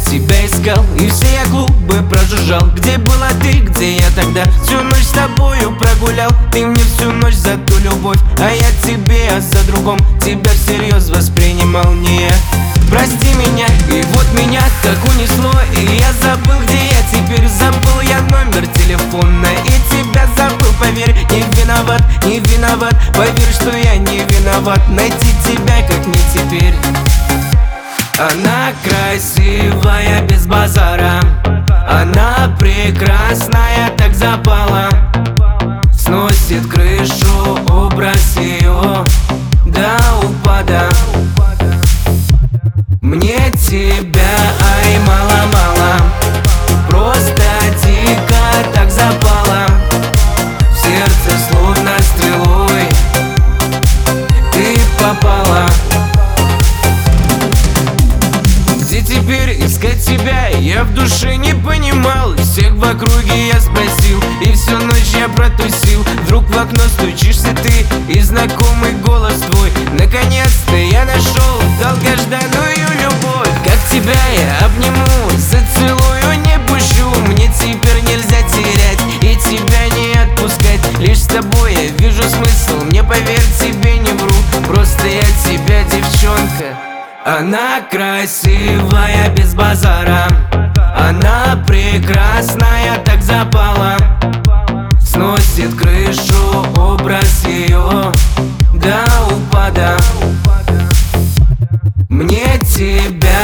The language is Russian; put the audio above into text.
тебя искал, и все я клубы прожужжал. Где была ты, где я тогда? Всю ночь с тобою прогулял. Ты мне всю ночь за ту любовь, а я тебе за другом. Тебя всерьез воспринимал не я. Прости меня, и вот меня так унесло, и я забыл, где я теперь. Забыл я номер телефона, и тебя забыл, поверь. Не виноват, не виноват, поверь, что я не виноват. Найти тебя как не теперь. Она красивая без базара, она прекрасная, так запала. Сносит крышу образ ее до упада. Мне тебя, ай, мало-мало, просто дико так запала. В сердце словно стрелой ты попала. Где теперь искать тебя? Я в душе не понимал. Всех в округе я спросил, и всю ночь я протусил. Вдруг в окно стучишься ты, и знакомый голос твой. Наконец-то я нашел долгожданную любовь. Как тебя я обниму, зацелую, не пущу. Мне теперь нельзя терять и тебя не отпускать. Лишь с тобой я вижу смысл, мне поверь, тебе не вру. Просто я тебя, девчонка. Она красивая без базара, она прекрасная, так запала. Сносит крышу образ ее до упада. Мне тебя,